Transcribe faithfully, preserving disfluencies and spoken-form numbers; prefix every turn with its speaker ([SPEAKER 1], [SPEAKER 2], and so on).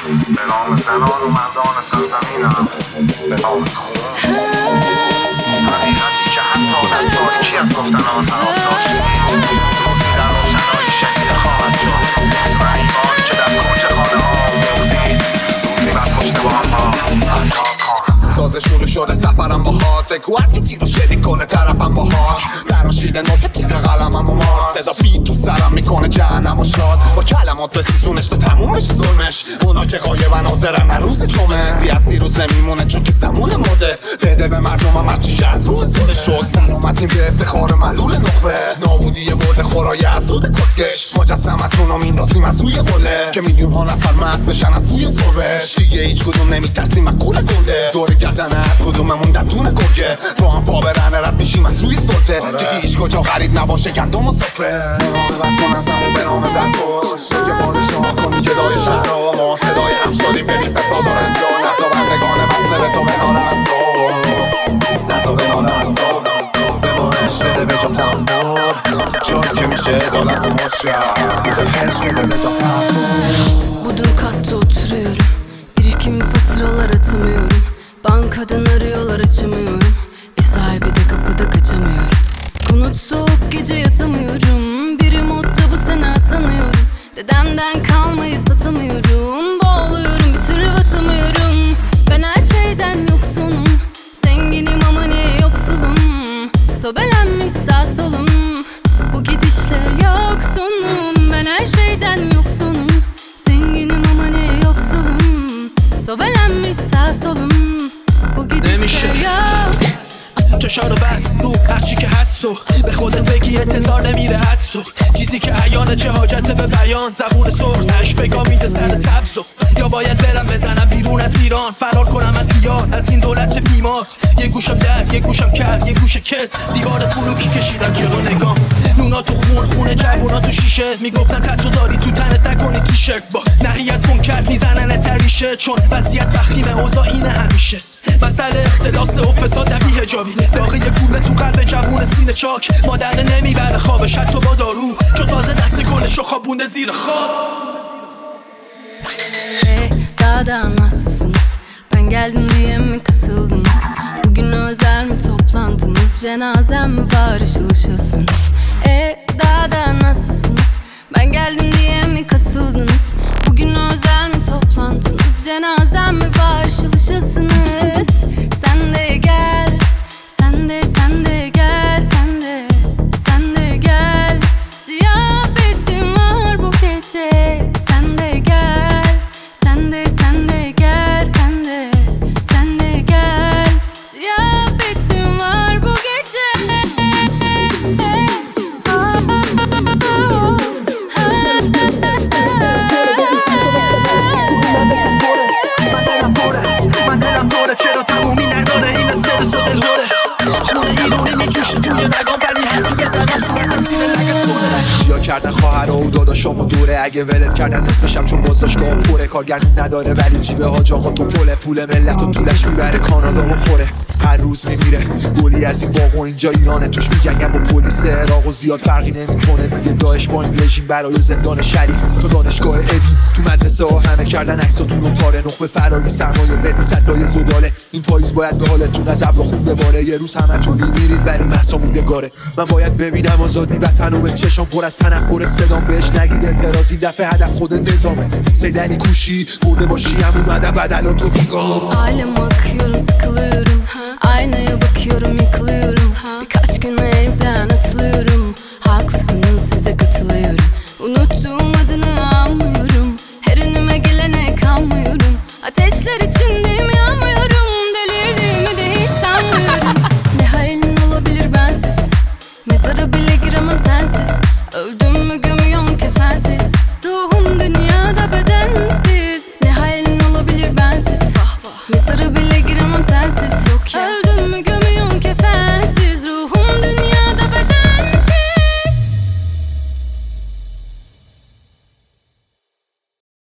[SPEAKER 1] به نام زنان و مردان سرزمینم، به نام خون حقیقتی که حتی در تاریکی از گفتن آن هراس داشتیم روزی در روشنایی شنیده خواهد شد. رحیمانی که در کنج خانه ها مختید روزی بر پشت بام ها حتی خواهد. تازه شروع شده سفرم با هات، بگو هرکی تیر رو شدی کنه طرفم با هاش، دراشیده نوک تیغ قلمم و ماست، صدا بید تو سرم میکنه جهنم و شاد، با کلمات بسیسونش تو تموم بشه ظلمش. اونا که غایبن حاضرن روز جمعه، چیزی از دیروز نمیمونه چون که زمون مرده. بده به مردمم هرچی که از روح زده شد، سلامتیم به افتخار معلول نخوه، نابودی مرد خورای اسود کسکش. مجسمتون رو میندازیم از روی قله که میلیون ها نفر مست بشن از بوی صبحش. دیگه هیچ کدوم نمیترسیم از قول گنده، دور گردن هر کدوممون در دونه گرگه. با هم پا برهنه رد میشیم از روی سلطه که هیچ کجا غریب نباشه گندم و سفره. مراقبت کن از همون به نام زرکش که پادشاه کنی گدای شهر را. ما صدای هم شدیم بریم فساد و رنجا، نزا بندگان بسته به تو بنارم از تو، نزا بنارم از تو. بمانش بده به جا تنفر جایی que میشه دولت و مشر، بهش بده به جا تنفر.
[SPEAKER 2] Bodrum katta oturuyorum, birikimli faturalar atamıyorum. Bankadan arıyorlar açamıyorum, ev sahibi de kapıda kaçamıyorum. Konut soğuk gece yatamıyorum, biri modda bu sene atanıyorum. Dedemden kalmayı satamıyorum, boğuluyorum bir türlü batamıyorum. Ben her şeyden yoksunum, zenginim ama niye yoksulum? Sobelenmiş sağ solum, bu gidişle yoksunum. Ben her şeyden yoksunum, zenginim ama niye yoksulum? Sobelenmiş sağ solum, bu gidişle yok.
[SPEAKER 3] چشارو بست دو هرچی که هست تو به خودت بگی انتظار نمیره از تو. چیزی که عیانه چه حاجته به بیان، زبون سرخ تش بگا میده سر سبزو. یا باید برم بزنم بیرون از ایران، فرار کنم از دیار از این دولت بیمار. یه گوشم در یه گوشم کرد یه گوش کس، دیوار بلوکی کشیدم جلو نگام. نونا تو خون خونه جوونا تو شیشه، میگفتن خطو داری تو تنت نکنی تو شرک. با نهی از منکر میزنن تریشه، چون وضعیت وخیمه اوضاع اینه همیشه. مسئله اختلاس و فساد نبی حجابی، داغی گوله تو قلب جوون سینه چاک. مادر نمیبره خوابش حتی با دارو، چون تازه دست گلشو خوابونده زیر خواب.
[SPEAKER 2] Hey, daha da nasılsınız? Ben geldim diye mi kasıldınız? Bugün özel mi toplantınız? Cenazem mi var ışıl ışılsınız? Hey, daha da nasılsınız? Ben geldim diye mi kasıldınız? Bugün özel mi toplantınız? Cenazem mi var ışıl ışılsınız? Sen de gel, sen de sen de gel, sen de sen de gel. Ziyafetim var bu gece. Sen de gel, sen de sen de gel, sen de sen de gel. Ziyafetim var bu gece.
[SPEAKER 3] چرا تمومی نداره این از سر سو دلوره. خونه ایرونی میجوشه توی نگاه ولی حتی که زنم صورتم زیر لگت دوره. جیا کردن خواهر و داداشام و دوره، اگه ولت کردن نصفشم چون بازداشتگاه پره. کارگردون نداره ولی جیبه ها آقا تو پله، پول ملت و طولش میبره کانادا و خوره. هر روز میمیره گلی از این باغ و اینجا ایرانه، توش میجنگن با پلیس عراق و زیاد فرقی نمیکنه. میگه داعش با این رژیم برای زندان شریف. تو دانشگاه اوین تو مدرسه ها همه کردن عکساتون رو پاره، نخبه فراری سرمایه بنویسن لای زباله. این پاییز باید به حالتون از ابر خون بباره، یه روز همتون میمیرید ولی محسا موندگاره. من باید ببینم آزادی وطن و به چشام پر از تنفر صدام بهش نگید اعتراض. این دفعه هدف خود نظامه، سیدنی کوشی برده باشی هم اومده بدلاتو بیگام.
[SPEAKER 2] Aileme akıyorum sıkılıyorum, aynaya bakıyorum yıkılıyorum. Birkaç gün evden atılıyorum, haklısınız size katılıyorum.